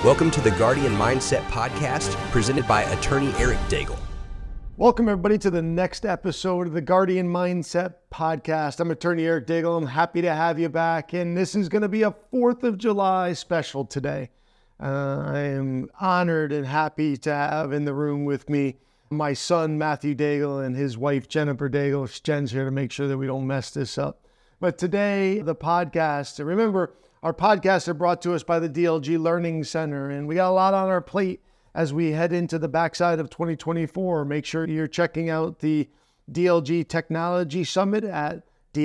Welcome to the Guardian Mindset Podcast, presented by attorney Eric Daigle. Welcome, everybody, to the next episode of the Guardian Mindset Podcast. I'm attorney Eric Daigle. I'm happy to have you back, and this is going to be a 4th of July special today. I am honored and happy to have in the room with me my son, Matthew Daigle, and his wife, Jennifer Daigle. Jen's here to make sure that we don't mess this up. But today, the podcast, remember, our podcasts are brought to us by the DLG Learning Center, and we got a lot on our plate as we head into the backside of 2024. Make sure you're checking out the DLG Technology Summit at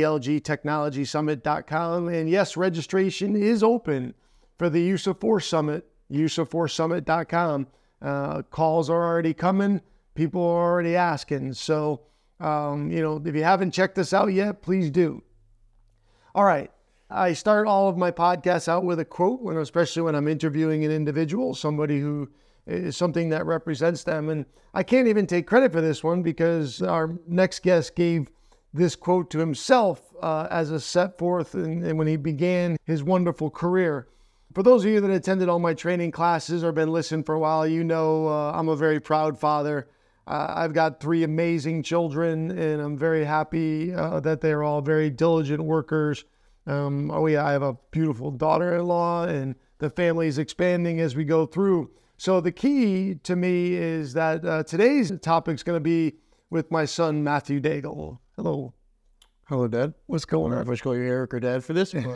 dlgtechnologysummit.com. And yes, registration is open for the Use of Force Summit, useofforcesummit.com. Calls are already coming. People are already asking. So, if you haven't checked this out yet, please do. All right. I start all of my podcasts out with a quote, especially when I'm interviewing an individual, somebody who is something that represents them. And I can't even take credit for this one because our next guest gave this quote to himself as a set forth and when he began his wonderful career. For those of you that attended all my training classes or been listening for a while, you know I'm a very proud father. I've got 3 amazing children, and I'm very happy that they're all very diligent workers. I have a beautiful daughter-in-law, and the family is expanding as we go through. So the key to me is that today's topic is going to be with my son, Matthew Daigle. Hello. Hello, Dad. What's going on? I should call you Eric or Dad for this. Well,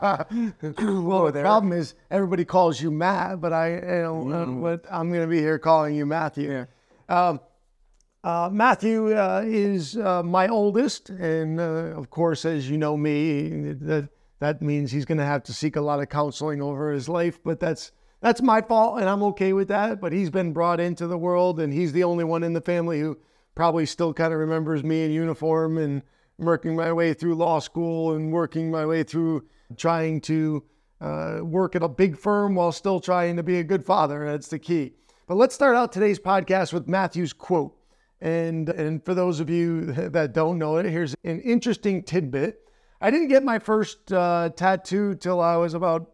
the problem is everybody calls you Matt, but I'm going to be here calling you Matthew. Yeah. Matthew is my oldest, and of course, as you know me, that means he's going to have to seek a lot of counseling over his life, but that's my fault, and I'm okay with that. But he's been brought into the world, and he's the only one in the family who probably still kind of remembers me in uniform and working my way through law school and working my way through trying to work at a big firm while still trying to be a good father. That's the key. But let's start out today's podcast with Matthew's quote. And for those of you that don't know it, here's an interesting tidbit. I didn't get my first tattoo till I was about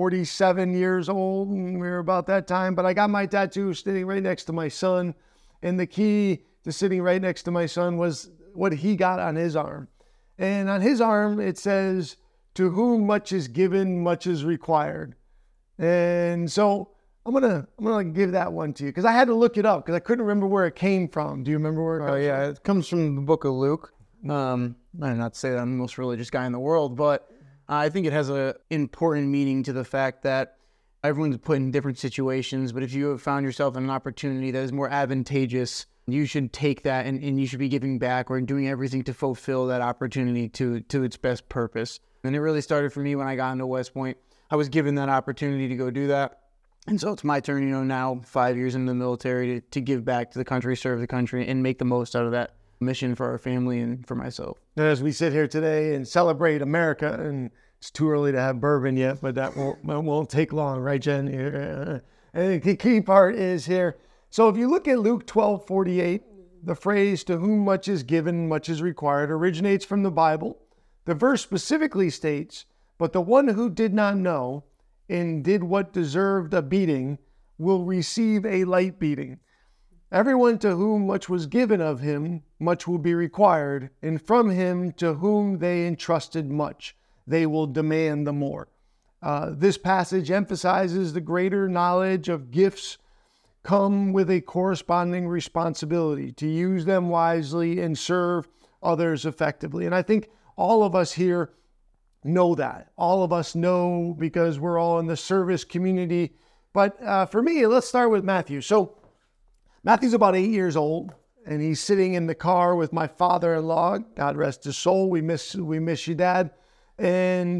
47 years old, and we were about that time. But I got my tattoo sitting right next to my son. And the key to sitting right next to my son was what he got on his arm. And on his arm, it says, "To whom much is given, much is required." And so I'm gonna give that one to you because I had to look it up because I couldn't remember where it came from. Do you remember where it comes from? Yeah, it comes from the book of Luke. Not to say that I'm the most religious guy in the world, but I think it has an important meaning to the fact that everyone's put in different situations, but if you have found yourself in an opportunity that is more advantageous, you should take that and you should be giving back or doing everything to fulfill that opportunity to its best purpose. And it really started for me when I got into West Point. I was given that opportunity to go do that. And so it's my turn, now 5 years in the military to give back to the country, serve the country, and make the most out of that mission for our family and for myself. As we sit here today and celebrate America, and it's too early to have bourbon yet, but that won't take long, right, Jen? And the key part is here. So if you look at Luke 12:48, the phrase, "to whom much is given, much is required," originates from the Bible. The verse specifically states, "But the one who did not know and did what deserved a beating will receive a light beating. Everyone to whom much was given of him, much will be required, and from him to whom they entrusted much, they will demand the more." This passage emphasizes the greater knowledge of gifts come with a corresponding responsibility to use them wisely and serve others effectively. And I think all of us here know that. All of us know because we're all in the service community. But for me, let's start with Matthew. So Matthew's about 8 years old, and he's sitting in the car with my father-in-law. God rest his soul. We miss you, Dad. And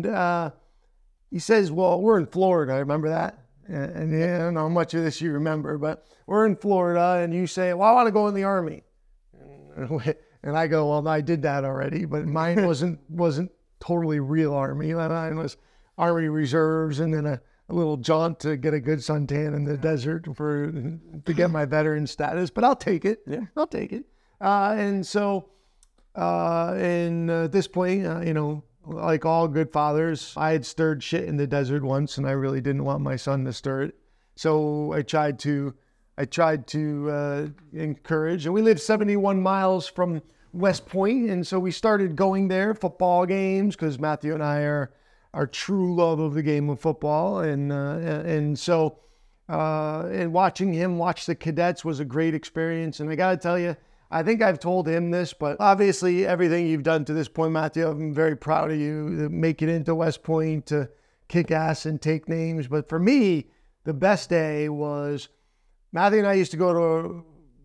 he says, well, we're in Florida. Remember that? And I don't know how much of this you remember, but we're in Florida, and you say, well, I want to go in the Army. And I go, well, I did that already, but mine wasn't totally real Army. Mine was Army Reserves, and then a little jaunt to get a good suntan in the desert to get my veteran status. But I'll take it. Yeah, I'll take it. And so, at this point, like all good fathers, I had stirred shit in the desert once, and I really didn't want my son to stir it. So I tried to encourage, and we live 71 miles from West Point, and so we started going there, football games, because Matthew and I are true love of the game of football, and so watching him watch the cadets was a great experience. And I got to tell you, I think I've told him this, but obviously everything you've done to this point, Matthew, I'm very proud of you to make it into West Point, to kick ass and take names. But for me, the best day was Matthew and I used to go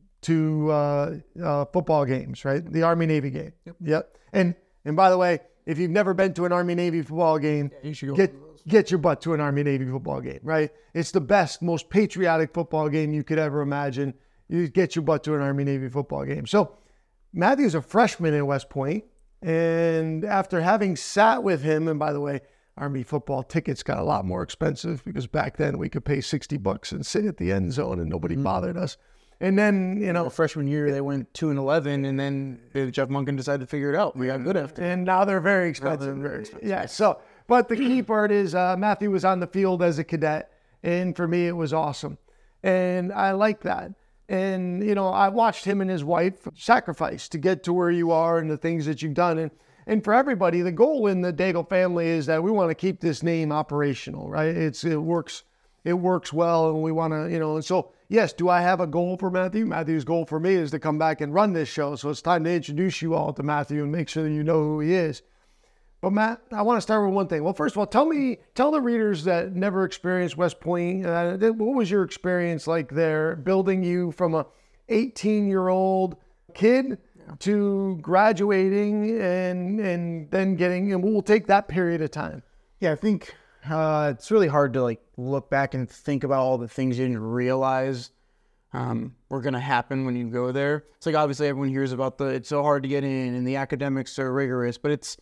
to football games, right? The Army-Navy game. Yep. And by the way, if you've never been to an Army-Navy football game, you should get your butt to an Army-Navy football game, right? It's the best, most patriotic football game you could ever imagine. You get your butt to an Army-Navy football game. So Matthew's a freshman in West Point, and after having sat with him, and by the way, Army football tickets got a lot more expensive because back then we could pay $60 and sit at the end zone and nobody bothered us. And then, freshman year, they went 2-11, and then Jeff Monken decided to figure it out. We got good after. And now they're very expensive. Yeah. So, but the key part is Matthew was on the field as a cadet, and for me, it was awesome. And I like that. And, I watched him and his wife sacrifice to get to where you are and the things that you've done. And for everybody, the goal in the Daigle family is that we want to keep this name operational, right? It works well, and we want to, and so, yes, do I have a goal for Matthew? Matthew's goal for me is to come back and run this show. So it's time to introduce you all to Matthew and make sure that you know who he is. But Matt, I want to start with one thing. Well, first of all, tell the readers that never experienced West Point, what was your experience like there, building you from a 18-year-old kid to graduating and then getting, and we'll take that period of time. Yeah, I think it's really hard to look back and think about all the things you didn't realize were going to happen when you go there. It's like, obviously everyone hears about it's so hard to get in and the academics are rigorous, but it's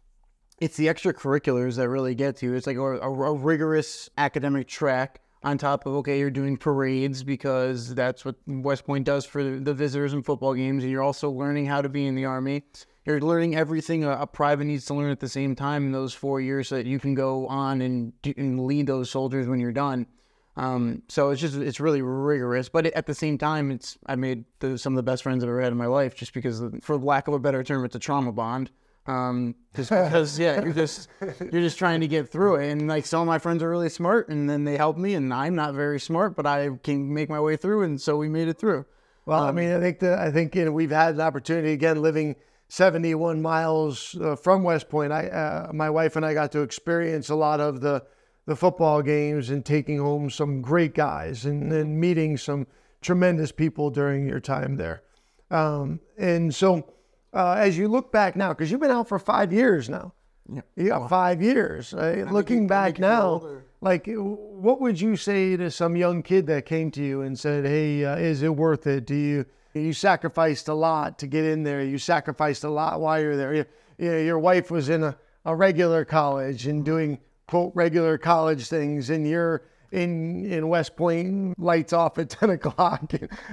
the extracurriculars that really get to you. It's like a rigorous academic track on top of, okay, you're doing parades because that's what West Point does for the visitors and football games, and you're also learning how to be in the Army. You're learning everything a private needs to learn at the same time in those 4 years so that you can go on and lead those soldiers when you're done. So it's really rigorous, but at the same time, I made some of the best friends I've ever had in my life, just because, for lack of a better term, it's a trauma bond. Because you're just trying to get through it, and some of my friends are really smart, and then they help me, and I'm not very smart, but I can make my way through, and so we made it through. Well, I think we've had an opportunity again living 71 miles from West Point. My wife and I got to experience a lot of the football games and taking home some great guys and meeting some tremendous people during your time there. And so as you look back now, because you've been out for 5 years now. Yeah. You got 5 years. Right? Looking back now, what would you say to some young kid that came to you and said, hey, is it worth it? You sacrificed a lot to get in there. You sacrificed a lot while you're there. Your wife was in a regular college and doing, quote, regular college things, and you're in West Point, lights off at 10 o'clock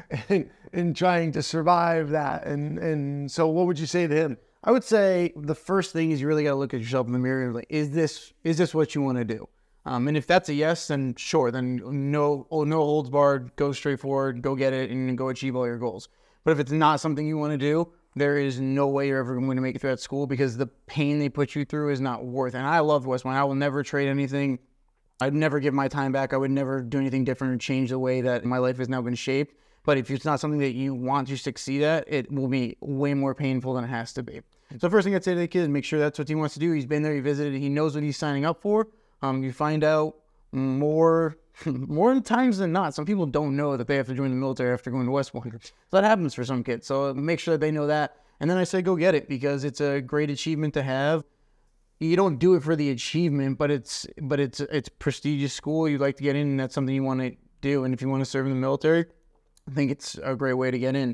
and trying to survive that. And so what would you say to him? I would say the first thing is you really got to look at yourself in the mirror and is this what you want to do? And if that's a yes, then sure, then no holds barred, go straight forward, go get it, and go achieve all your goals. But if it's not something you want to do, there is no way you're ever going to make it through that school, because the pain they put you through is not worth it. And I love West Point. I will never trade anything. I'd never give my time back. I would never do anything different or change the way that my life has now been shaped. But if it's not something that you want to succeed at, it will be way more painful than it has to be. So the first thing I'd say to the kid is make sure that's what he wants to do. He's been there, he visited, he knows what he's signing up for. You find out more times than not. Some people don't know that they have to join the military after going to West Point. So that happens for some kids. So make sure that they know that. And then I say go get it, because it's a great achievement to have. You don't do it for the achievement, but it's prestigious school. You'd like to get in, and that's something you want to do. And if you want to serve in the military, I think it's a great way to get in.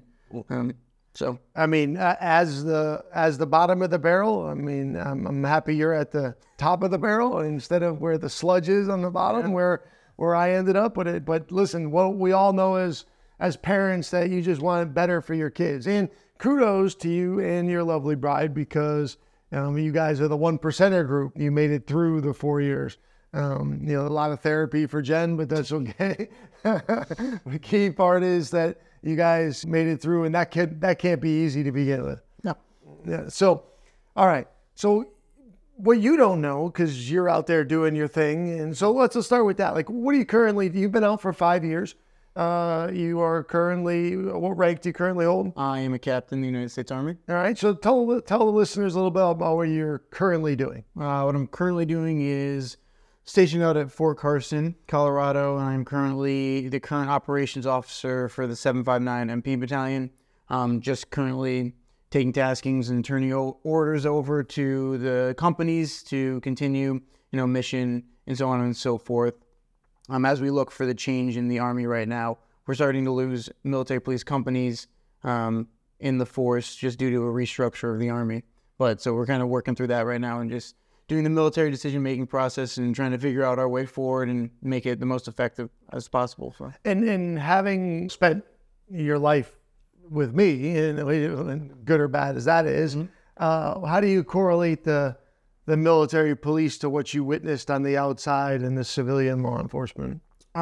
As the bottom of the barrel, I'm happy you're at the top of the barrel instead of where the sludge is on the bottom, where I ended up with it. But listen, what we all know as parents, that you just want it better for your kids. And kudos to you and your lovely bride, because you guys are the 1%er group. You made it through the 4 years. A lot of therapy for Jen, but that's okay. The key part is that you guys made it through, and that can't be easy to begin with. No. Yeah. So, all right. So, what you don't know, because you're out there doing your thing, and so let's start with that. Like, what are you currently? You've been out for 5 years. You are currently, what rank do you currently hold? I am a captain in the United States Army. All right. So tell the listeners a little bit about what you're currently doing. What I'm currently doing is stationed out at Fort Carson, Colorado, and I'm currently the current operations officer for the 759 MP Battalion. Just currently taking taskings and turning orders over to the companies to continue, mission and so on and so forth. As we look for the change in the Army right now, we're starting to lose military police companies in the force just due to a restructure of the Army. So we're kind of working through that right now and just doing the military decision-making process and trying to figure out our way forward and make it the most effective as possible. So. And having spent your life with me, and good or bad as that is, how do you correlate the military police to what you witnessed on the outside and the civilian law enforcement?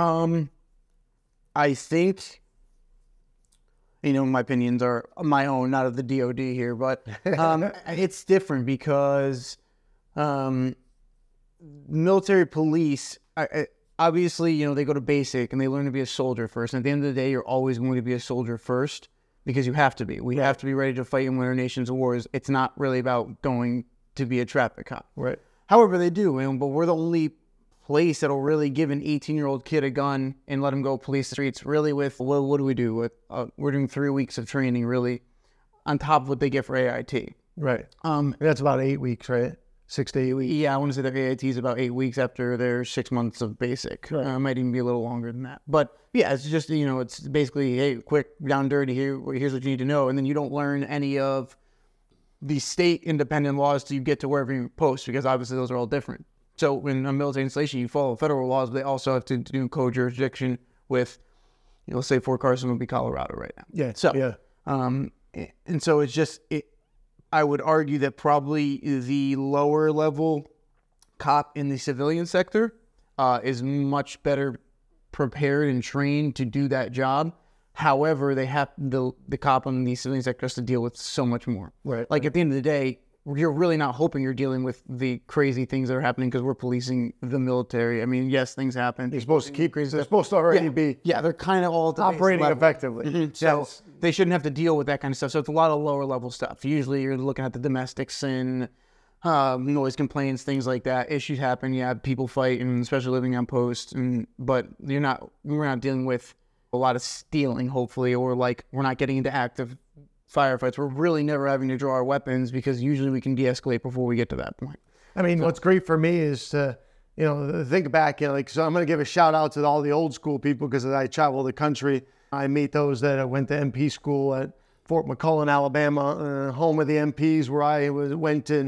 I think, my opinions are my own, not of the DOD here, but it's different because military police, obviously, they go to basic and they learn to be a soldier first. And at the end of the day, you're always going to be a soldier first because you have to be. We have to be ready to fight and win our nation's wars. It's not really about going to be a traffic cop. Right. However, they do, but we're the only place that'll really give an 18-year-old kid a gun and let him go police the streets. Really, with what do we do? With we're doing 3 weeks of training, really, on top of what they get for AIT. Right. That's about 8 weeks, right? 6 to 8 weeks. Yeah, I want to say that AIT is about 8 weeks after their 6 months of basic. Right. Might even be a little longer than that. But yeah, it's just it's basically, hey, quick, down dirty. Here's what you need to know, and then you don't learn any of the state independent laws till you get to wherever you post, because obviously those are all different. So in a military installation, you follow federal laws, but they also have to do co-jurisdiction with, let's say Fort Carson would be Colorado right now. Yeah. So, yeah. And so it's just, I would argue that probably the lower level cop in the civilian sector is much better prepared and trained to do that job. However, they have the cop in the civilian sector has to deal with so much more. Right. Like at the end of the day, you're really not hoping you're dealing with the crazy things that are happening because we're policing the military. I mean, yes, things happen. They're supposed to keep crazy. They're supposed to already be. Yeah, they're kind of all at the base operating level. effectively. Mm-hmm. So they shouldn't have to deal with that kind of stuff. So it's a lot of lower level stuff. Usually you're looking at the domestics and noise complaints, things like that. Issues happen. Yeah, people fight, and especially living on post. But we're not dealing with a lot of stealing, hopefully, or like we're not getting into active firefights. We're really never having to draw our weapons because usually we can de-escalate before we get to that point. I mean, what's great for me is to, think back, so I'm going to give a shout out to all the old school people because as I travel the country, I meet those that went to MP school at Fort McClellan, Alabama, home of the MPs, where I went in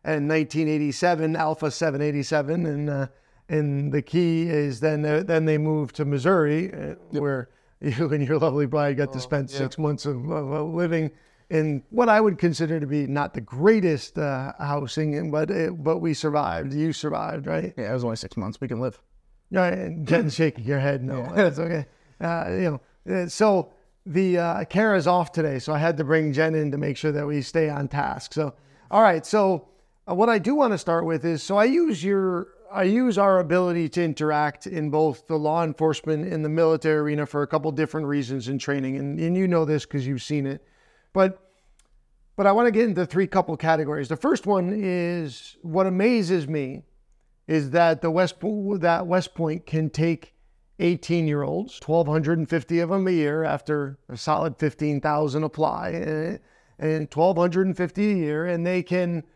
1987, Alpha 787, and the key is then they moved to Missouri, where you and your lovely bride got to spend 6 months of living in what I would consider to be not the greatest housing, but we survived. You survived, right? Yeah, it was only 6 months. We can live. Yeah, and Jen's shaking your head. No, that's okay. So the Kara's off today, so I had to bring Jen in to make sure that we stay on task. So, all right. So what I do want to start with is, so I use our ability to interact in both the law enforcement and the military arena for a couple different reasons in training. And you know this because you've seen it. But I want to get into three couple categories. The first one is what amazes me is that West Point can take 18-year-olds, 1,250 of them a year after a solid 15,000 apply, and 1,250 a year, and they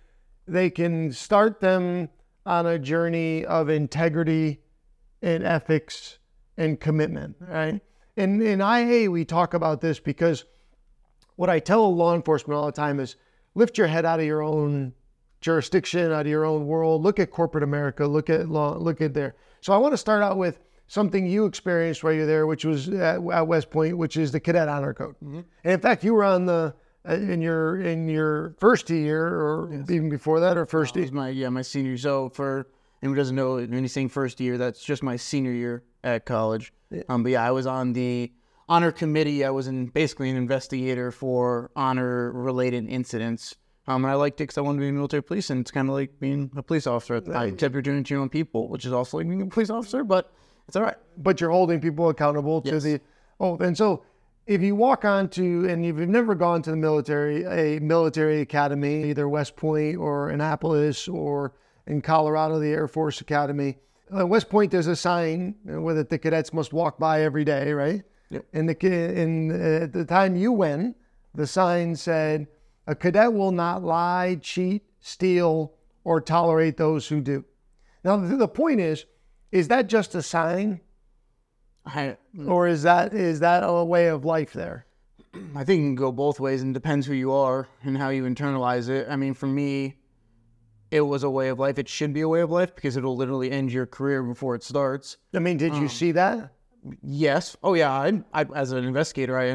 can start them on a journey of integrity and ethics and commitment, right? And in IA, we talk about this because what I tell law enforcement all the time is lift your head out of your own jurisdiction, out of your own world. Look at corporate America. Look at there. So I want to start out with something you experienced while you're there, which was at West Point, which is the Cadet Honor Code. Mm-hmm. And in fact, you were on in your first year, or even before that, or first year. It was my senior. So for anyone who doesn't know, when he's saying first year, that's just my senior year at college. But yeah, I was on the honor committee. I was basically an investigator for honor-related incidents. And I liked it because I wanted to be in military police, and it's kind of like being a police officer. Except you're doing it to your own people, which is also like being a police officer, but it's all right. But you're holding people accountable to the... Oh, and so if you walk on to, and if you've never gone to the military, a military academy, either West Point or Annapolis or in Colorado, the Air Force Academy, West Point, there's a sign with it, the cadets must walk by every day, right? Yep. And at the time you went, the sign said, a cadet will not lie, cheat, steal, or tolerate those who do. Now, the point is that just a sign? Or is that a way of life there? I think it can go both ways, and it depends who you are and how you internalize it. I mean, for me, it was a way of life. It should be a way of life because it'll literally end your career before it starts. I mean, did you see that? Yes. Oh, yeah. I as an investigator, I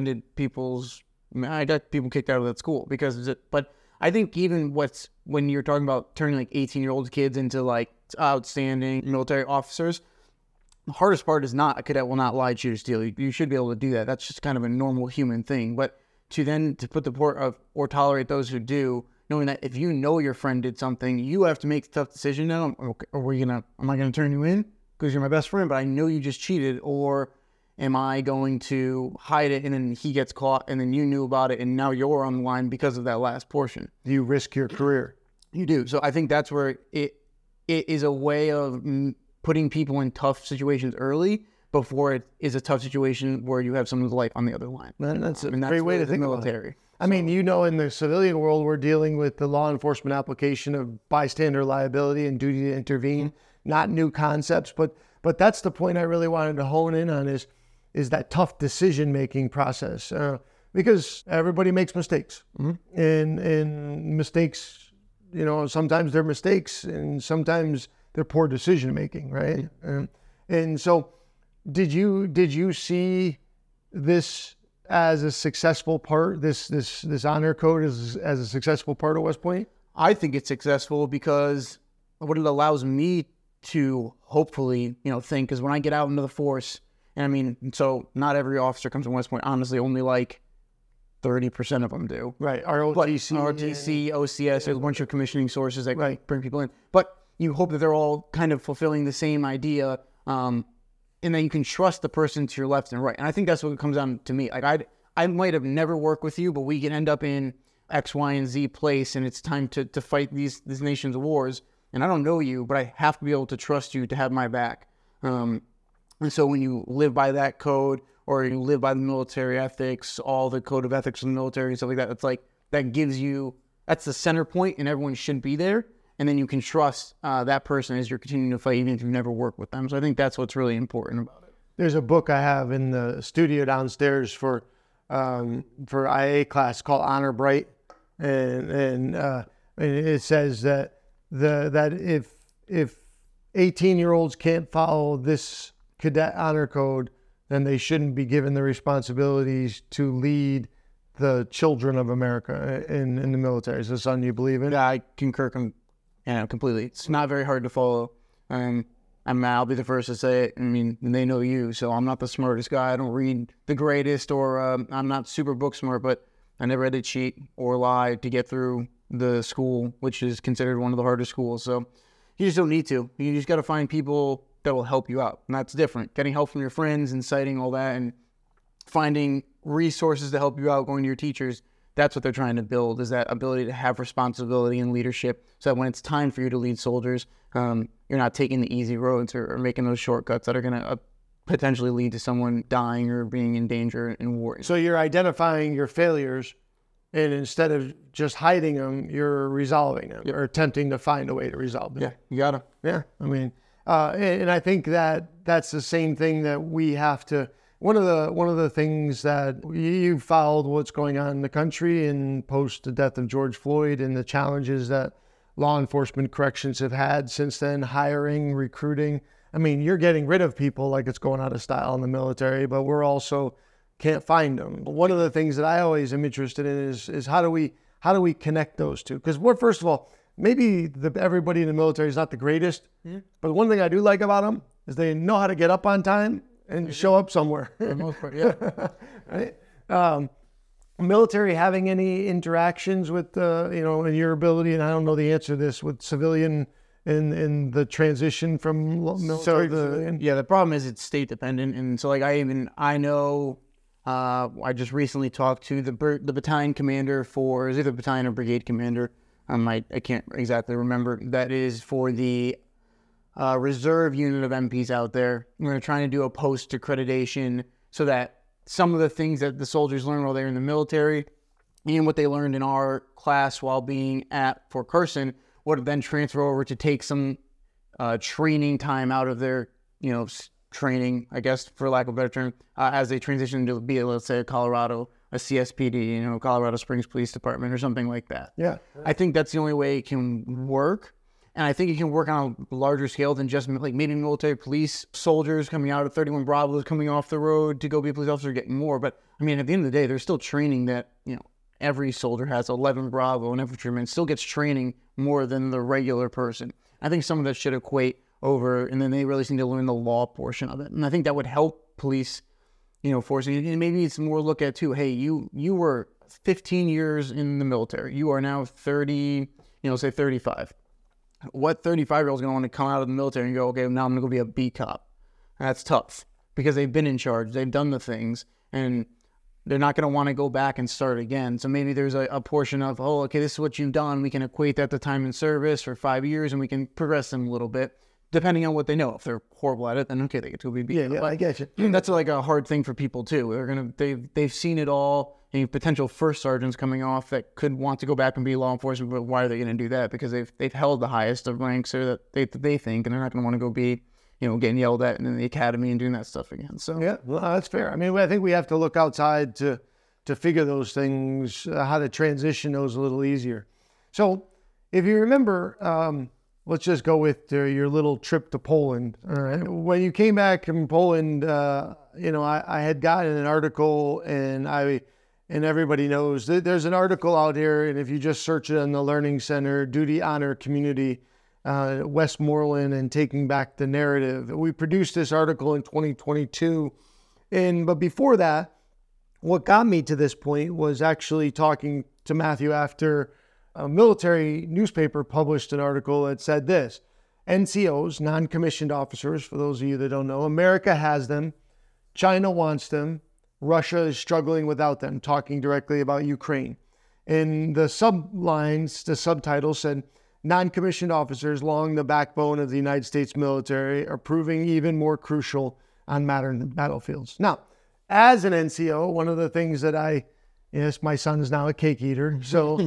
got people kicked out of that school because of it. But I think even when you're talking about turning like 18-year-old kids into like outstanding military officers, the hardest part is not a cadet will not lie, cheat, or steal. You should be able to do that. That's just kind of a normal human thing. But to put the part of or tolerate those who do, knowing that if you know your friend did something, you have to make the tough decision now. Okay, am I going to turn you in because you're my best friend, but I know you just cheated, or am I going to hide it and then he gets caught and then you knew about it and now you're on the line because of that last portion? Do you risk your career? You do. So I think that's where it is a way of putting people in tough situations early before it is a tough situation where you have someone's life on the other line. That's a great way to think military. About it. I mean, in the civilian world, we're dealing with the law enforcement application of bystander liability and duty to intervene, not new concepts. But that's the point I really wanted to hone in on is that tough decision-making process. Because everybody makes mistakes. And mistakes, sometimes they're mistakes and sometimes they're poor decision-making, right? And so did you see this as a successful part, this honor code as a successful part of West Point? I think it's successful because what it allows me to hopefully, think is when I get out into the force, and I mean, so not every officer comes from West Point. Honestly, only like 30% of them do. Right. ROTC, OCS, there's a bunch of commissioning sources that bring people in. But you hope that they're all kind of fulfilling the same idea, and then you can trust the person to your left and right. And I think that's what it comes down to me. Like I might have never worked with you, but we can end up in X, Y, and Z place, and it's time to fight these nation's wars. And I don't know you, but I have to be able to trust you to have my back. And so when you live by that code, or you live by the military ethics, all the code of ethics in the military and stuff like that, it's like that's the center point, and everyone should be there. And then you can trust that person as you're continuing to fight, even if you've never worked with them. So I think that's what's really important about it. There's a book I have in the studio downstairs for IA class called Honor Bright, and it says that if 18-year-olds can't follow this cadet honor code, then they shouldn't be given the responsibilities to lead the children of America in the military. Is this something you believe in? Yeah, I concur completely. It's not very hard to follow. I'll be the first to say it. I mean, they know you, so I'm not the smartest guy. I don't read the greatest, or I'm not super book smart, but I never had to cheat or lie to get through the school, which is considered one of the hardest schools. So you just don't need to. You just got to find people that will help you out. And that's different. Getting help from your friends and citing all that and finding resources to help you out, going to your teachers. That's what they're trying to build, is that ability to have responsibility and leadership, so that when it's time for you to lead soldiers, you're not taking the easy roads or making those shortcuts that are going to potentially lead to someone dying or being in danger in war. So you're identifying your failures, and instead of just hiding them, you're resolving them, or attempting to find a way to resolve them. Yeah, you got to. Yeah, I mean, and I think that's the same thing that we have to. One of the things that you followed what's going on in the country and post the death of George Floyd and the challenges that law enforcement corrections have had since then, hiring, recruiting. I mean, you're getting rid of people like it's going out of style in the military, but we're also can't find them. One of the things that I always am interested in is how do we connect those two? Because first of all, maybe everybody in the military is not the greatest, but one thing I do like about them is they know how to get up on time and show up somewhere. For the most part, yeah. Right? Military having any interactions with, in your ability, and I don't know the answer to this, with civilian in the transition from military to civilian? Yeah, the problem is it's state dependent. And so like I know, I just recently talked to the battalion commander is either battalion or brigade commander. I can't exactly remember. That is for the reserve unit of MPs out there. We're trying to do a post accreditation so that some of the things that the soldiers learn while they're in the military and what they learned in our class while being at Fort Carson would then transfer over to take some training time out of their, training, I guess, for lack of a better term, as they transition to be, let's say, a CSPD, Colorado Springs Police Department or something like that. Yeah. I think that's the only way it can work. And I think it can work on a larger scale than just like maybe military police soldiers coming out of 31 Bravos, coming off the road to go be a police officer, getting more. But I mean, at the end of the day, there's still training that, every soldier has. 11 Bravo, an infantryman still gets training more than the regular person. I think some of that should equate over, and then they really seem to learn the law portion of it. And I think that would help police, forcing, and maybe it's more look at too, hey, you were 15 years in the military. You are now 30, say 35. What 35-year-old is going to want to come out of the military and go, okay, now I'm going to go be a B cop? That's tough because they've been in charge. They've done the things, and they're not going to want to go back and start again. So maybe there's a portion of, okay, this is what you've done. We can equate that to time in service for 5 years, and we can progress them a little bit, depending on what they know. If they're horrible at it, then okay, they get to be B. Yeah, I get you. That's like a hard thing for people too. They've seen it all. And potential first sergeants coming off that could want to go back and be law enforcement, but why are they going to do that? Because they've held the highest of ranks, or that they think, and they're not going to want to go be, getting yelled at in the academy and doing that stuff again. So yeah, well, that's fair. I mean, I think we have to look outside to figure those things, how to transition those a little easier. So if you remember, let's just go with your little trip to Poland. All right. When you came back from Poland, I had gotten an article, and everybody knows that there's an article out here, and if you just search it on the Learning Center, Duty, Honor, Community, Westmoreland, and Taking Back the Narrative. We produced this article in 2022, but before that, what got me to this point was actually talking to Matthew after a military newspaper published an article that said this: NCOs, non-commissioned officers, for those of you that don't know, America has them, China wants them, Russia is struggling without them, talking directly about Ukraine. And the sublines, the subtitle said, non-commissioned officers along the backbone of the United States military are proving even more crucial on modern battlefields. Now, as an NCO, one of the things that yes, my son is now a cake eater. So,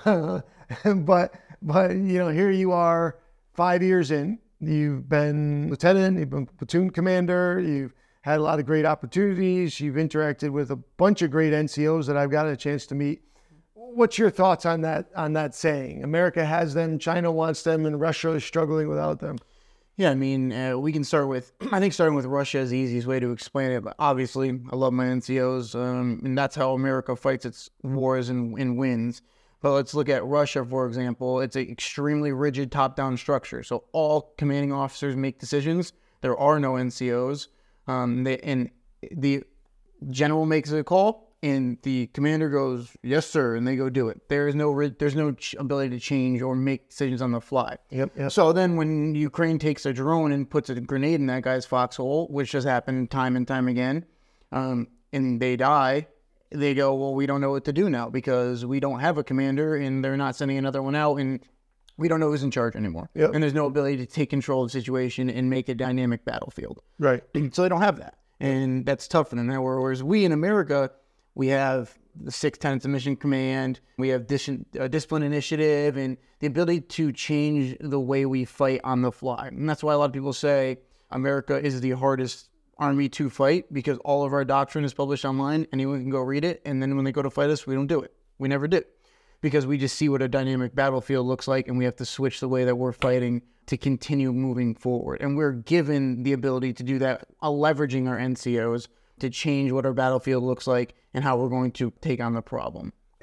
but here you are 5 years in, you've been lieutenant, you've been platoon commander, you've had a lot of great opportunities. You've interacted with a bunch of great NCOs that I've gotten a chance to meet. What's your thoughts on that saying? America has them, China wants them, and Russia is struggling without them. Yeah, I mean, we can start with, I think starting with Russia is the easiest way to explain it. But obviously, I love my NCOs, and that's how America fights its wars and wins. But let's look at Russia, for example. It's an extremely rigid top-down structure. So all commanding officers make decisions. There are no NCOs. And the general makes a call, and the commander goes, "Yes, sir," and they go do it. There's no ability to change or make decisions on the fly. Yep. So then, when Ukraine takes a drone and puts a grenade in that guy's foxhole, which has happened time and time again, and they die, they go, "Well, we don't know what to do now because we don't have a commander, and they're not sending another one out, and we don't know who's in charge anymore." Yep. And there's no ability to take control of the situation and make a dynamic battlefield. Right. So they don't have that. And that's tough for them. Now, whereas we in America, we have the 6 Tenets of Mission Command, we have discipline initiative, and the ability to change the way we fight on the fly. And that's why a lot of people say America is the hardest army to fight, because all of our doctrine is published online. Anyone can go read it. And then when they go to fight us, we don't do it. We never did. Because we just see what a dynamic battlefield looks like, and we have to switch the way that we're fighting to continue moving forward. And we're given the ability to do that, leveraging our NCOs to change what our battlefield looks like and how we're going to take on the problem. And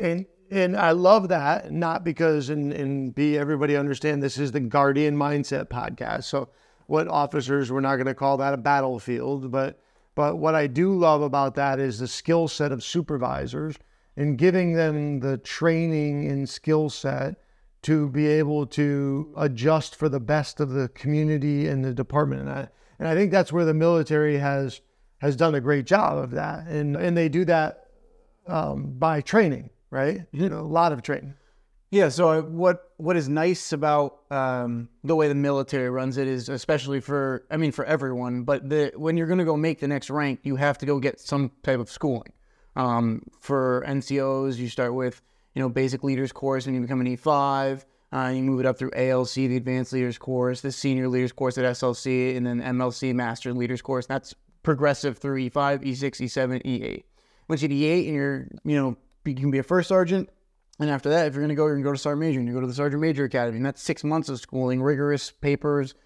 And I love that, not because, and B, everybody understand this is the Guardian Mindset podcast. So what officers, we're not going to call that a battlefield, but what I do love about that is the skill set of supervisors and giving them the training and skill set to be able to adjust for the best of the community and the department. And I think that's where the military has done a great job of that. And they do that by training, right? A lot of training. Yeah. So what is nice about the way the military runs it is, especially for everyone, but when you're going to go make the next rank, you have to go get some type of schooling. For NCOs, you start with, basic leaders course and you become an E5. You move it up through ALC, the advanced leaders course, the senior leaders course at SLC, and then MLC, master leaders course. That's progressive through E5, E6, E7, E8. Once you get E8 and you can be a first sergeant. And after that, if you're going to go to Sergeant Major, and you go to the Sergeant Major Academy, and that's 6 months of schooling, rigorous papers.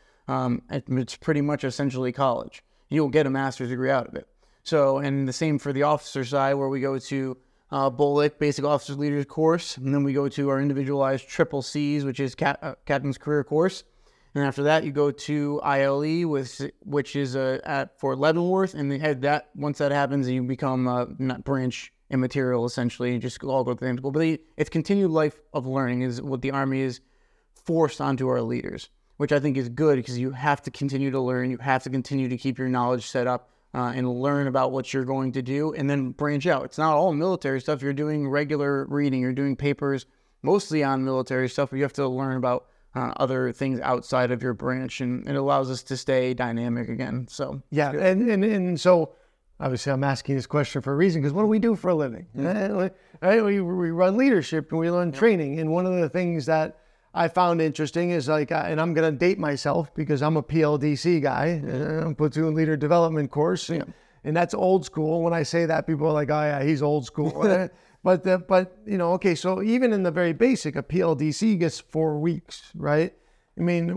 It's pretty much essentially college. You'll get a master's degree out of it. So, and the same for the officer side, where we go to BOLIC, Basic Officers Leaders course, and then we go to our individualized triple C's, which is Captain's Career course. And after that, you go to ILE, which is at Fort Leavenworth, and they had that. Once that happens, you become not branch immaterial, essentially. You just all go to the same school. But it's continued life of learning is what the Army is forced onto our leaders, which I think is good because you have to continue to learn. You have to continue to keep your knowledge set up and learn about what you're going to do and then branch out. It's not all military stuff. You're doing regular reading. You're doing papers mostly on military stuff, but you have to learn about other things outside of your branch, and it allows us to stay dynamic again. So yeah, and so obviously I'm asking this question for a reason, because what do we do for a living? Right? We run leadership and we run training, and one of the things that I found interesting is and I'm going to date myself because I'm a PLDC guy, platoon leader development course, and that's old school. When I say that, people are like, "Oh yeah, he's old school." But okay, so even in the very basic, a PLDC gets 4 weeks, right? I mean,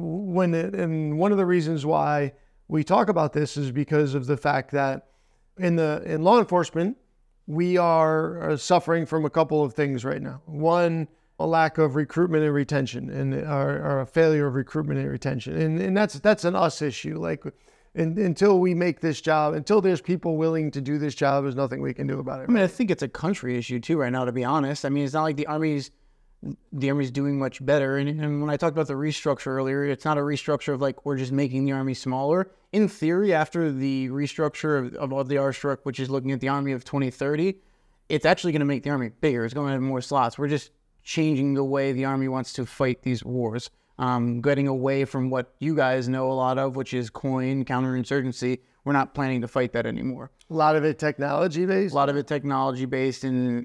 and one of the reasons why we talk about this is because of the fact that in law enforcement, we are suffering from a couple of things right now. One, a lack of recruitment and retention, and or a failure of recruitment and retention, and that's an us issue. Until we make this job, until there's people willing to do this job, there's nothing we can do about it. I mean, I think it's a country issue too right now, to be honest. I mean, it's not like the Army's doing much better. And when I talked about the restructure earlier, it's not a restructure of we're just making the Army smaller. In theory, after the restructure of the RStruck, which is looking at the Army of 2030, it's actually going to make the Army bigger. It's going to have more slots. We're just changing the way the Army wants to fight these wars. Getting away from what you guys know a lot of, which is COIN, counterinsurgency. We're not planning to fight that anymore. A lot of it technology-based? A lot of it technology-based, and,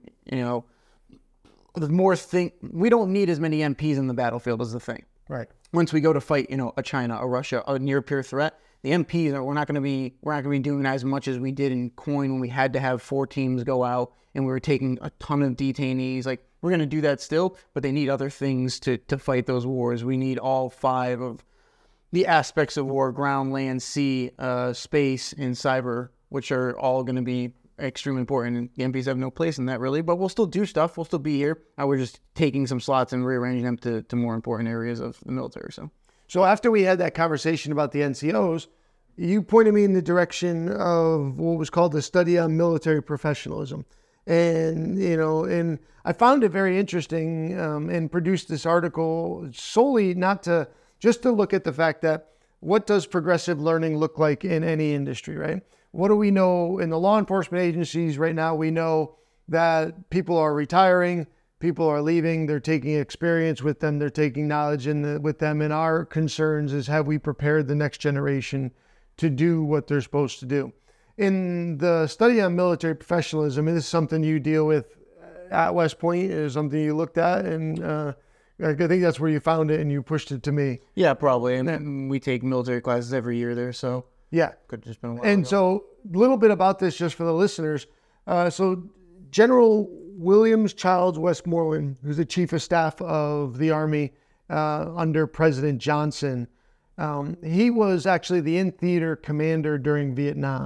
the more we don't need as many MPs in the battlefield is the thing. Right. Once we go to fight, a China, a Russia, a near-peer threat, the MPs we're not going to be doing as much as we did in COIN when we had to have 4 teams go out and we were taking a ton of detainees. We're going to do that still, but they need other things to fight those wars. We need all 5 of the aspects of war: ground, land, sea, space, and cyber, which are all going to be extremely important. And the MPs have no place in that, really, but we'll still do stuff. We'll still be here. We're just taking some slots and rearranging them to more important areas of the military. So after we had that conversation about the NCOs, you pointed me in the direction of what was called the Study on Military Professionalism. And, and I found it very interesting and produced this article solely just to look at the fact that what does progressive learning look like in any industry, right? What do we know in the law enforcement agencies right now? We know that people are retiring, people are leaving, they're taking experience with them, they're taking knowledge with them. And our concerns is, have we prepared the next generation to do what they're supposed to do? In the Study on Military Professionalism, is this something you deal with at West Point? Is something you looked at? And I think that's where you found it and you pushed it to me. Yeah, probably. And we take military classes every year there, so yeah. Could have just been a while ago. So a little bit about this just for the listeners. So General Williams Childs Westmoreland, who's the Chief of Staff of the Army under President Johnson, he was actually the in-theater commander during Vietnam.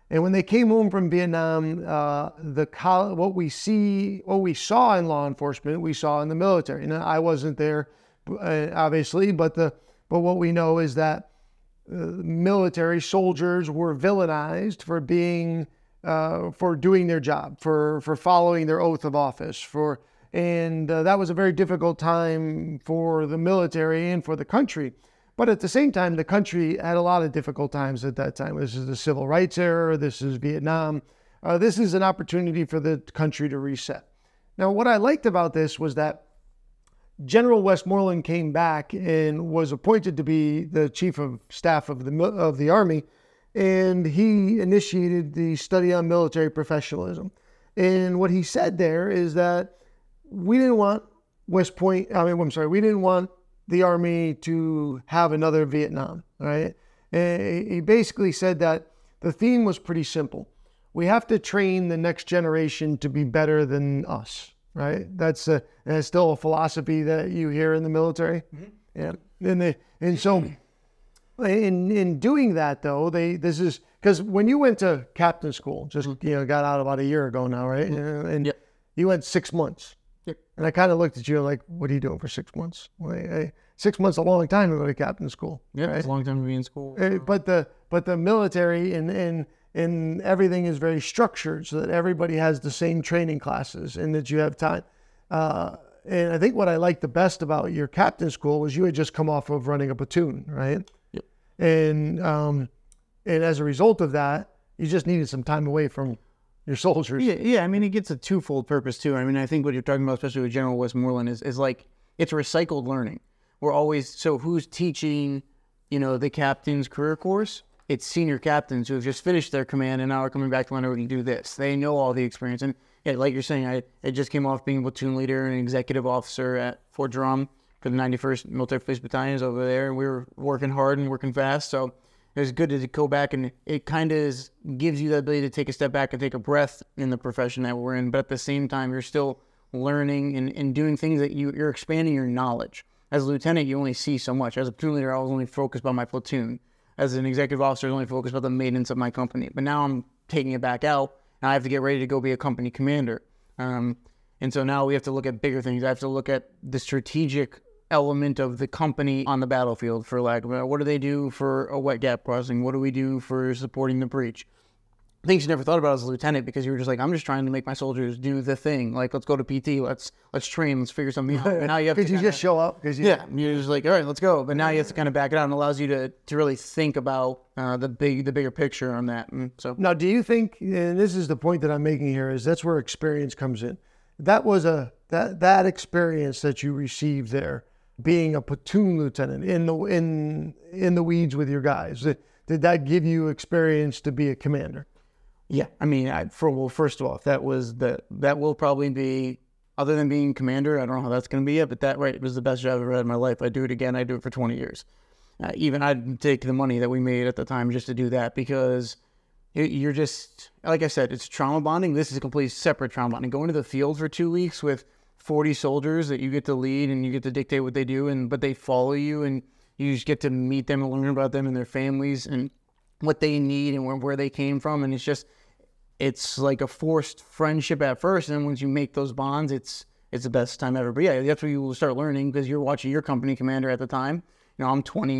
And when they came home from Vietnam, what we saw in law enforcement, we saw in the military. Now, I wasn't there, obviously, but what we know is that military soldiers were villainized for doing their job, for following their oath of office, and that was a very difficult time for the military and for the country. But at the same time, the country had a lot of difficult times at that time. This is the civil rights era. This is Vietnam. This is an opportunity for the country to reset. Now, what I liked about this was that General Westmoreland came back and was appointed to be the chief of staff of the Army, and he initiated the study on military professionalism. And what he said there is that we didn't want we didn't want the Army to have another Vietnam, right? And he basically said that the theme was pretty simple. We have to train the next generation to be better than us, right? That's still a philosophy that you hear in the military. Mm-hmm. Yeah. And so in doing that, though, this is because when you went to captain school, got out about a year ago now, right? And you went 6 months. Yep. And I kind of looked at you like, what are you doing for 6 months? 6 months is a long time to go to captain school. Yeah, right? It's a long time to be in school. But the military and everything is very structured so that everybody has the same training classes and that you have time. And I think what I liked the best about your captain school was you had just come off of running a platoon, right? Yep. And as a result of that, you just needed some time away from your soldiers. Yeah. I mean, it gets a twofold purpose too. I mean, I think what you're talking about, especially with General Westmoreland, is like it's recycled learning. Who's teaching, the captain's career course? It's senior captains who have just finished their command and now are coming back to learn how to do this. They know all the experience. And like you're saying, I just came off being a platoon leader and an executive officer at Fort Drum for the 91st Military Police Battalions over there. And we were working hard and working fast. So it was good to go back, and it kind of gives you the ability to take a step back and take a breath in the profession that we're in. But at the same time, you're still learning and doing things that you're expanding your knowledge. As a lieutenant, you only see so much. As a platoon leader, I was only focused on my platoon. As an executive officer, I was only focused on the maintenance of my company. But now I'm taking it back out, and I have to get ready to go be a company commander. And so now we have to look at bigger things. I have to look at the strategic element of the company on the battlefield, for lack of what do they do for a wet gap crossing? What do we do for supporting the breach? Things you never thought about as a lieutenant because you were just like, I'm just trying to make my soldiers do the thing. Like, let's go to PT, let's train, let's figure something out. And now you have to just show up. You're just like, all right, let's go. But now you have to kind of back it out, and allows you to really think about the bigger picture on that. So now, do you think, and this is the point that I'm making here, is that's where experience comes in. That was that experience that you received there, being a platoon lieutenant in the weeds with your guys. Did that give you experience to be a commander? Yeah, I mean, first of all, that will probably be, other than being commander, I don't know how that's going to be yet, but it was the best job I've ever had in my life. I'd do it again. I'd do it for 20 years. Even I'd take the money that we made at the time just to do that, because you're just, like I said, it's trauma bonding. This is a completely separate trauma bonding. Going to the field for 2 weeks with 40 soldiers that you get to lead and you get to dictate what they do, but they follow you, and you just get to meet them and learn about them and their families and what they need and where they came from. And it's like a forced friendship at first, and then once you make those bonds, it's the best time ever. But yeah, that's where you will start learning, because you're watching your company commander at the time. I'm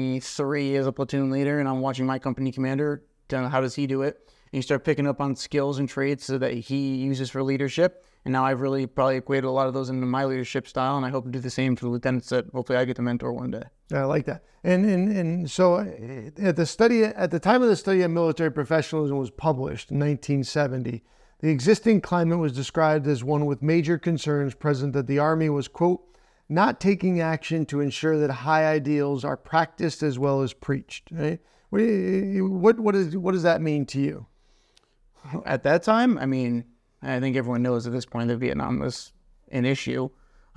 23 as a platoon leader, and I'm watching my company commander. How does he do it? And you start picking up on skills and traits that he uses for leadership. And now I've really probably equated a lot of those into my leadership style, and I hope to do the same for the lieutenants that hopefully I get to mentor one day. I like that. And so at the time of the study of military professionalism was published in 1970, the existing climate was described as one with major concerns present that the Army was, quote, not taking action to ensure that high ideals are practiced as well as preached. Right? What does that mean to you? At that time, I mean, I think everyone knows at this point that Vietnam was an issue.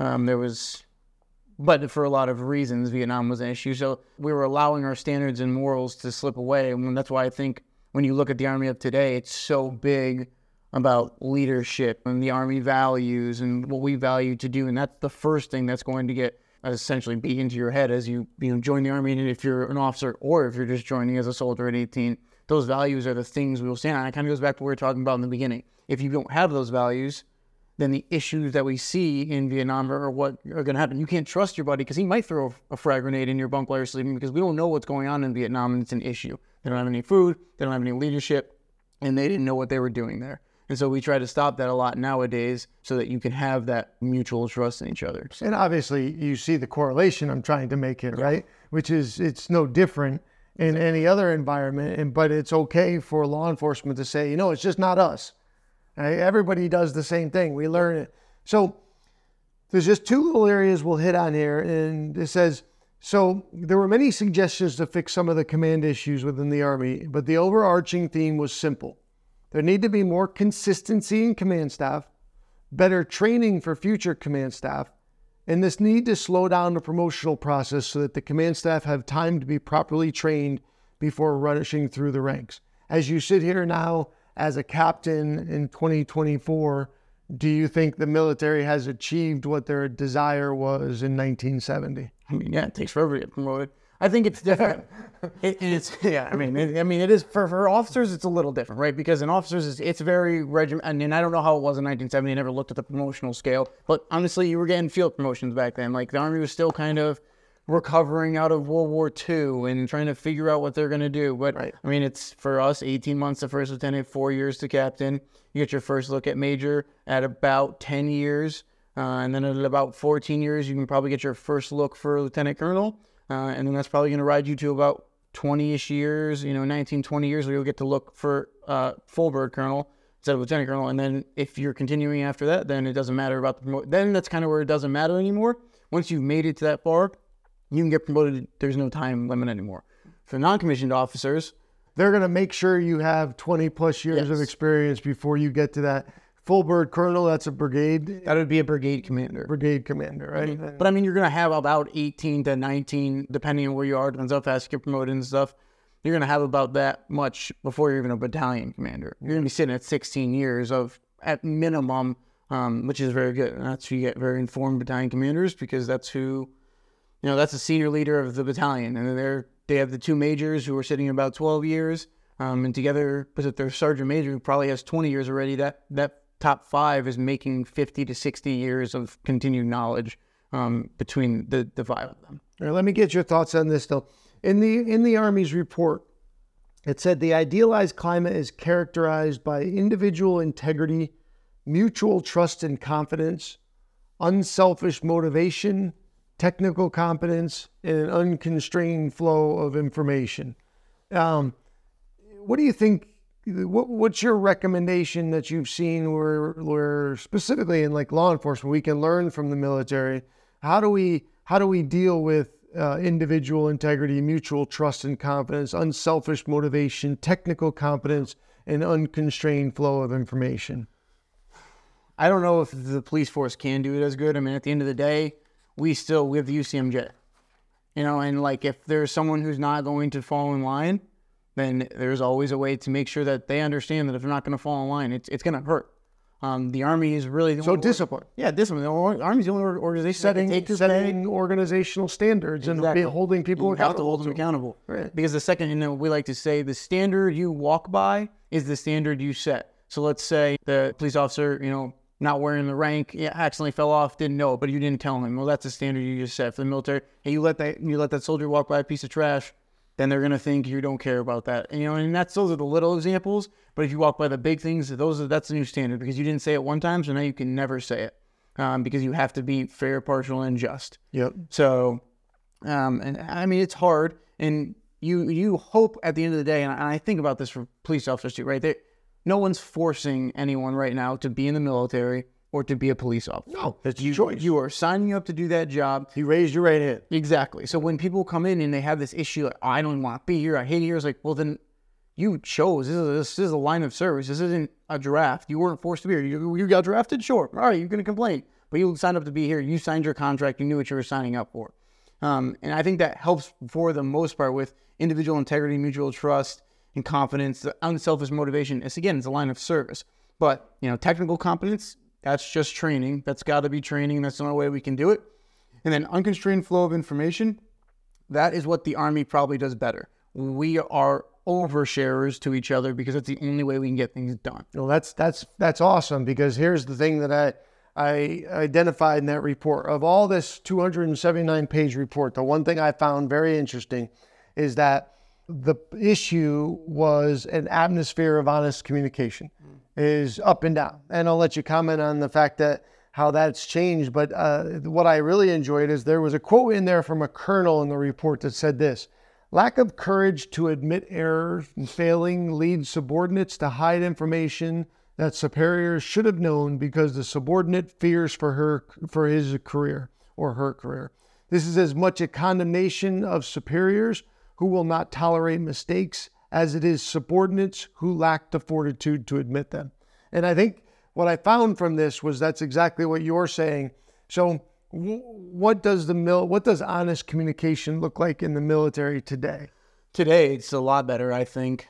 But for a lot of reasons, Vietnam was an issue. So we were allowing our standards and morals to slip away. And that's why I think when you look at the Army of today, it's so big about leadership and the Army values and what we value to do. And that's the first thing that's going to get essentially beat into your head as you join the Army. And if you're an officer or if you're just joining as a soldier at 18, those values are the things we will stand on. It kind of goes back to what we were talking about in the beginning. If you don't have those values, then the issues that we see in Vietnam are what are going to happen. You can't trust your buddy because he might throw a frag grenade in your bunk while you're sleeping, because we don't know what's going on in Vietnam, and it's an issue. They don't have any food, they don't have any leadership, and they didn't know what they were doing there. And so we try to stop that a lot nowadays so that you can have that mutual trust in each other. And obviously you see the correlation I'm trying to make here, right? Which is, it's no different in any other environment, but it's okay for law enforcement to say, it's just not us. Right? Everybody does the same thing. We learn it. So there's just two little areas we'll hit on here. And it says, so there were many suggestions to fix some of the command issues within the Army, but the overarching theme was simple. There need to be more consistency in command staff, better training for future command staff, and this need to slow down the promotional process so that the command staff have time to be properly trained before rushing through the ranks. As you sit here now as a captain in 2024, do you think the military has achieved what their desire was in 1970? I mean, yeah, it takes forever to get promoted. I think it's different. It is for officers. It's a little different, right? Because in officers, it's very regimented. And I don't know how it was in 1970. I never looked at the promotional scale, but honestly, you were getting field promotions back then. Like the Army was still kind of recovering out of World War II and trying to figure out what they're going to do. But right. I mean, it's for us 18 months to first lieutenant, 4 years to captain. You get your first look at major at about 10 years, and then at about 14 years, you can probably get your first look for lieutenant colonel. And then that's probably going to ride you to about 20-ish years, 19, 20 years, where you'll get to look for full bird colonel instead of lieutenant colonel. And then if you're continuing after that, then it doesn't matter about the promotion. Then that's kind of where it doesn't matter anymore. Once you've made it to that far, you can get promoted. There's no time limit anymore. For non-commissioned officers, they're going to make sure you have 20 plus years of experience before you get to that. Full bird colonel, that's a brigade. That would be a brigade commander. Brigade commander, right? Mm-hmm. But I mean, you're going to have about 18 to 19, depending on where you are, depends how fast you get promoted and stuff. You're going to have about that much before you're even a battalion commander. You're going to be sitting at 16 years at minimum, which is very good. And that's who you get very informed battalion commanders, because that's who, that's the senior leader of the battalion. And they have the two majors who are sitting about 12 years. And together, with their sergeant major, who probably has 20 years already, that top five is making 50 to 60 years of continued knowledge between the five of them. All right, let me get your thoughts on this, though. In the Army's report, it said the idealized climate is characterized by individual integrity, mutual trust and confidence, unselfish motivation, technical competence, and an unconstrained flow of information. What do you think? What's your recommendation that you've seen where specifically in like law enforcement we can learn from the military? How do we deal with individual integrity, mutual trust and confidence, unselfish motivation, technical competence, and unconstrained flow of information? I don't know if the police force can do it as good. I mean, at the end of the day, we have the UCMJ, and like if there's someone who's not going to fall in line, then there's always a way to make sure that they understand that if they're not going to fall in line, it's going to hurt. The Army is really the only discipline. Discipline. The Army's the only organization setting organizational standards and holding people accountable. You have to hold them accountable. Right. Because the second, we like to say, the standard you walk by is the standard you set. So let's say the police officer, not wearing the rank, accidentally fell off, didn't know, but you didn't tell him. Well, that's the standard you just set for the military. Hey, you let that soldier walk by a piece of trash, then they're going to think you don't care about that. And those are the little examples. But if you walk by the big things, that's the new standard, because you didn't say it one time, so now you can never say it, because you have to be fair, partial, and just. Yep. So, and I mean, it's hard. And you hope at the end of the day, and I think about this for police officers too, right? No one's forcing anyone right now to be in the military or to be a police officer. No, it's your choice. You are signing up to do that job. You raised your right hand. Exactly. So when people come in and they have this issue, like, I don't want to be here, I hate it here, it's like, well, then you chose. This is a line of service. This isn't a draft. You weren't forced to be here. You got drafted? Sure. All right, you're going to complain. But you signed up to be here. You signed your contract. You knew what you were signing up for. And I think that helps for the most part with individual integrity, mutual trust, and confidence. The unselfish motivation, it's a line of service. But, technical competence, that's just training. That's got to be training. That's the only way we can do it. And then unconstrained flow of information, that is what the Army probably does better. We are oversharers to each other because it's the only way we can get things done. Well, that's awesome, because here's the thing that I identified in that report. Of all this 279-page report, the one thing I found very interesting is that the issue was an atmosphere of honest communication is up and down. And I'll let you comment on the fact that how that's changed. But what I really enjoyed is there was a quote in there from a colonel in the report that said this: lack of courage to admit errors and failing leads subordinates to hide information that superiors should have known because the subordinate fears for his career or her career. This is as much a condemnation of superiors who will not tolerate mistakes as it is subordinates who lack the fortitude to admit them. And I think what I found from this was that's exactly what you're saying. So what does honest communication look like in the military today? Today, it's a lot better, I think.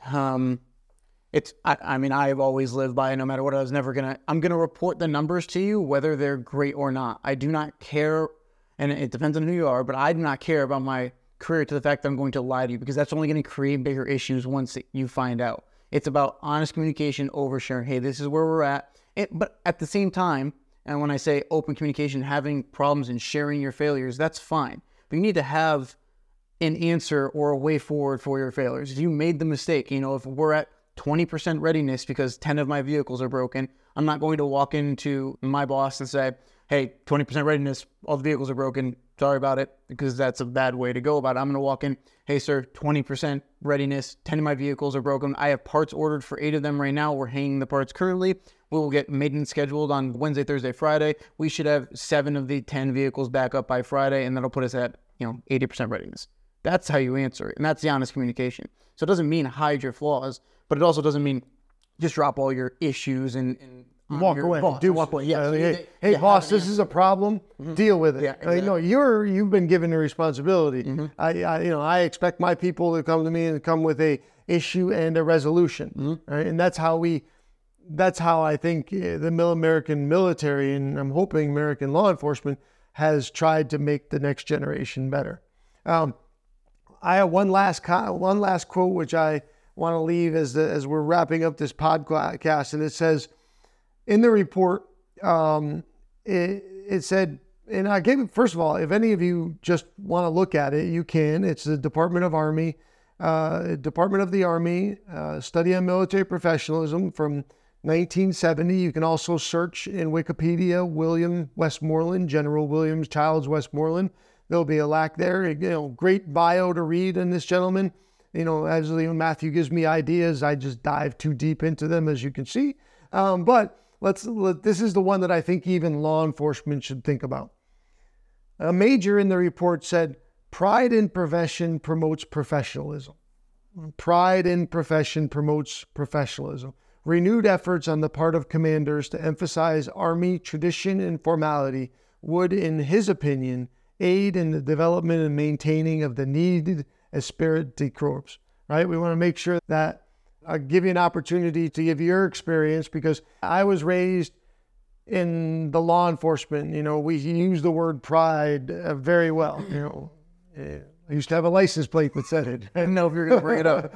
I've always lived by, no matter what, I'm going to report the numbers to you, whether they're great or not. I do not care, and it depends on who you are, but I do not care about my career to the fact that I'm going to lie to you, because that's only going to create bigger issues once you find out. It's about honest communication, oversharing. Hey, this is where we're at. But at the same time, and when I say open communication, having problems and sharing your failures, that's fine. But you need to have an answer or a way forward for your failures. If you made the mistake, if we're at 20% readiness because 10 of my vehicles are broken, I'm not going to walk into my boss and say, hey, 20% readiness, all the vehicles are broken, sorry about it, because that's a bad way to go about it. I'm going to walk in, hey, sir, 20% readiness, 10 of my vehicles are broken. I have parts ordered for 8 of them right now. We're hanging the parts currently. We will get maintenance scheduled on Wednesday, Thursday, Friday. We should have 7 of the 10 vehicles back up by Friday, and that'll put us at 80% readiness. That's how you answer it, and that's the honest communication. So it doesn't mean hide your flaws, but it also doesn't mean just drop all your issues and walk away. Walk away. Yeah. Hey, boss, this is a problem. Mm-hmm. Deal with it. Yeah, exactly. You've been given a responsibility. Mm-hmm. I expect my people to come to me and come with a issue and a resolution. Mm-hmm. Right? And that's how I think the American military, and I'm hoping American law enforcement, has tried to make the next generation better. I have one last quote which I want to leave as we're wrapping up this podcast, and it says, in the report, it said, and I gave it, first of all, if any of you just want to look at it, you can. It's the Department of the Army, Study on Military Professionalism from 1970. You can also search in Wikipedia, William Westmoreland, General Williams Childs Westmoreland. There'll be a lack there. Great bio to read in this gentleman. As Matthew gives me ideas, I just dive too deep into them, as you can see. But this is the one that I think even law enforcement should think about. A major in the report said, pride in profession promotes professionalism. Pride in profession promotes professionalism. Renewed efforts on the part of commanders to emphasize Army tradition and formality would, in his opinion, aid in the development and maintaining of the needed esprit de corps. Right? We want to make sure that I'll give you an opportunity to give your experience, because I was raised in the law enforcement. We use the word pride very well. I used to have a license plate that said it. I didn't know if you were going to bring it up.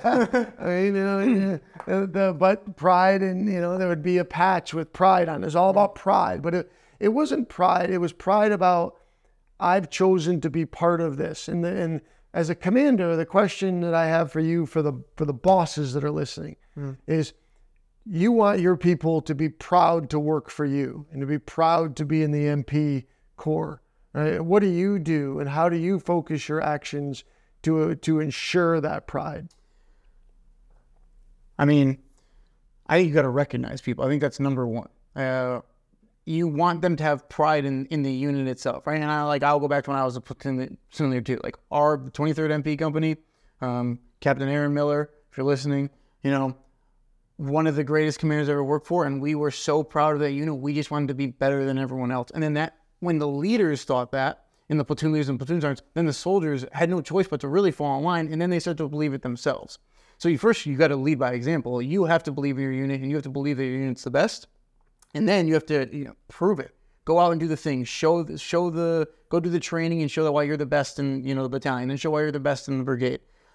But pride, and there would be a patch with pride on it. It's all about pride, but it wasn't pride. It was pride about, I've chosen to be part of this. And as a commander, the question that I have for you, for the bosses that are listening, is you want your people to be proud to work for you and to be proud to be in the MP Corps. Right? What do you do, and how do you focus your actions to ensure that pride? I think you got to recognize people. I think that's number one. You want them to have pride in the unit itself, right? And I'll go back to when I was a platoon leader too. Like our 23rd MP company, Captain Aaron Miller, if you're listening, one of the greatest commanders I ever worked for, and we were so proud of that unit. We just wanted to be better than everyone else. And then when the leaders thought that, in the platoon leaders and platoon sergeants, then the soldiers had no choice but to really fall in line, and then they start to believe it themselves. So you got to lead by example. You have to believe in your unit, and you have to believe that your unit's the best. And then you have to prove it. Go out and do the things. Go do the training and show that why you're the best in the battalion, and show why you're the best in the brigade.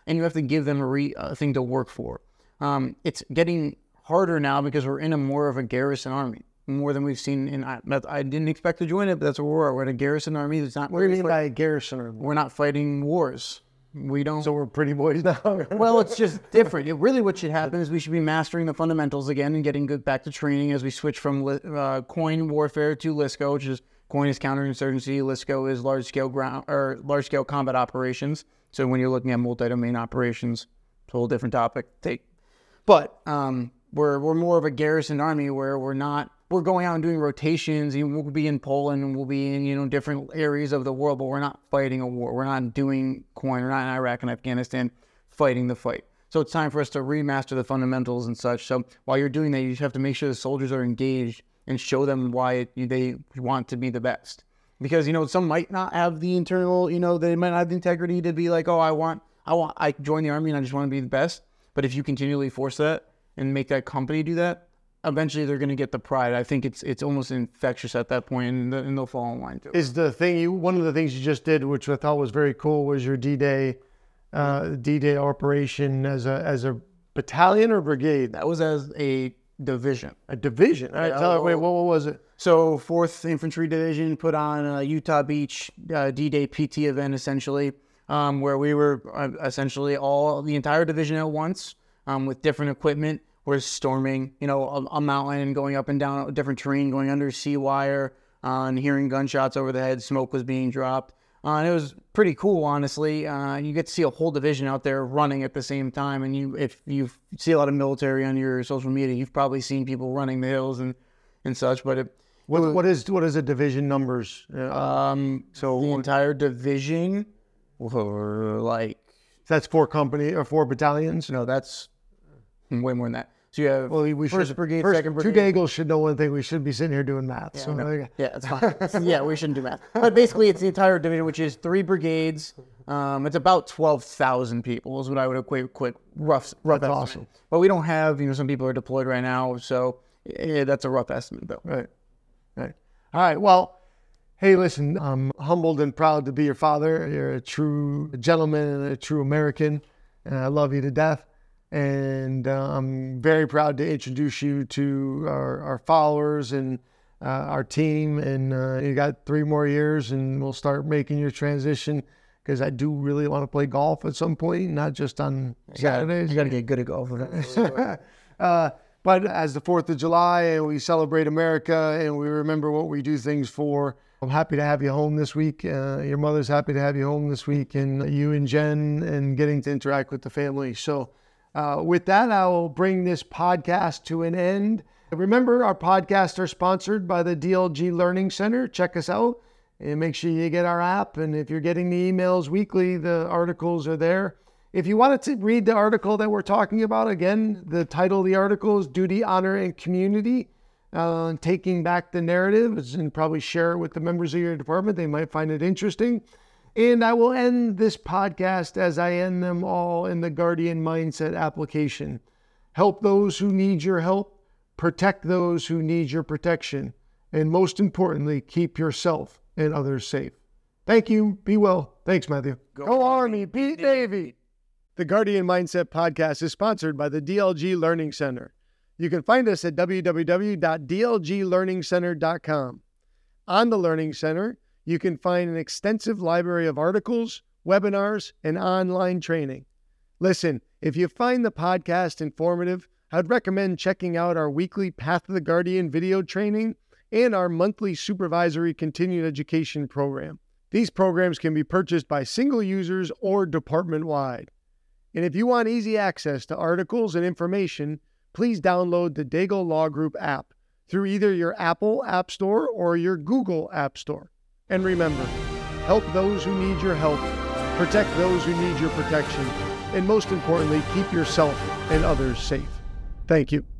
and you have to give them a thing to work for. It's getting harder now because we're in a more of a garrison army, more than we've seen I didn't expect to join it, but that's what we're in a garrison army. That's not. What do you mean by a garrison army? We're not fighting wars. We don't. So we're pretty boys now. Well, it's just different. Really what should happen is we should be mastering the fundamentals again and getting good back to training as we switch from coin warfare to LSCO, which is coin is counterinsurgency, LSCO is large-scale combat operations. So when you're looking at multi-domain operations, it's a whole different topic. But we're more of a garrison army where we're going out and doing rotations. We'll be in Poland and we'll be in different areas of the world, but we're not fighting a war. We're not doing coin. We're not in Iraq and Afghanistan fighting the fight. So it's time for us to remaster the fundamentals and such. So while you're doing that, you just have to make sure the soldiers are engaged and show them why they want to be the best. Because some might not have the internal, they might not have the integrity to be like, oh, I joined the army and I just want to be the best. But if you continually force that and make that company do that, eventually they're going to get the pride. I think it's almost infectious at that point, and they'll fall in line too. One of the things you just did, which I thought was very cool, was your D-Day operation as a battalion or brigade? That was as a division. A division. All right, wait, what was it? So 4th Infantry Division put on a Utah Beach D-Day PT event, essentially, where we were essentially the entire division at once with different equipment. We're storming, a mountain, going up and down different terrain, going under sea wire, and hearing gunshots over the head. Smoke was being dropped. And it was pretty cool, honestly. You get to see a whole division out there running at the same time. And if you see a lot of military on your social media, you've probably seen people running the hills and such. But what is the division numbers? So the entire division, that's 4 company or 4 battalions. No, that's way more than that. So you have first brigade, second brigade. 2 Daigles should know one thing. We should be sitting here doing math. Yeah, so it's fine. Yeah, we shouldn't do math. But basically, it's the entire division, which is 3 brigades. It's about 12,000 people is what I would equate rough That's estimate. awesome. But we don't have, some people are deployed right now, so that's a rough estimate, though. Right. All right. Well, hey, listen, I'm humbled and proud to be your father. You're a true gentleman and a true American, and I love you to death. And I'm very proud to introduce you to our followers and our team. And you got 3 more years and we'll start making your transition, because I do really want to play golf at some point, not just on Saturdays. You got to get good at golf. But as the 4th of July and we celebrate America and we remember what we do things for, I'm happy to have you home this week. Your mother's happy to have you home this week, and you and Jen, and getting to interact with the family. So with that, I will bring this podcast to an end. Remember, our podcasts are sponsored by the DLG Learning Center. Check us out and make sure you get our app. And if you're getting the emails weekly, the articles are there. If you wanted to read the article that we're talking about, again, the title of the article is Duty, Honor, and Community, Taking Back the Narrative, and probably share it with the members of your department. They might find it interesting. And I will end this podcast as I end them all in the Guardian Mindset application. Help those who need your help. Protect those who need your protection. And most importantly, keep yourself and others safe. Thank you. Be well. Thanks, Matthew. Go Army. Beat Navy. The Guardian Mindset podcast is sponsored by the DLG Learning Center. You can find us at www.dlglearningcenter.com. On the Learning Center, you can find an extensive library of articles, webinars, and online training. Listen, if you find the podcast informative, I'd recommend checking out our weekly Path of the Guardian video training and our monthly supervisory continuing education program. These programs can be purchased by single users or department-wide. And if you want easy access to articles and information, please download the Daigle Law Group app through either your Apple App Store or your Google App Store. And remember, help those who need your help, protect those who need your protection, and most importantly, keep yourself and others safe. Thank you.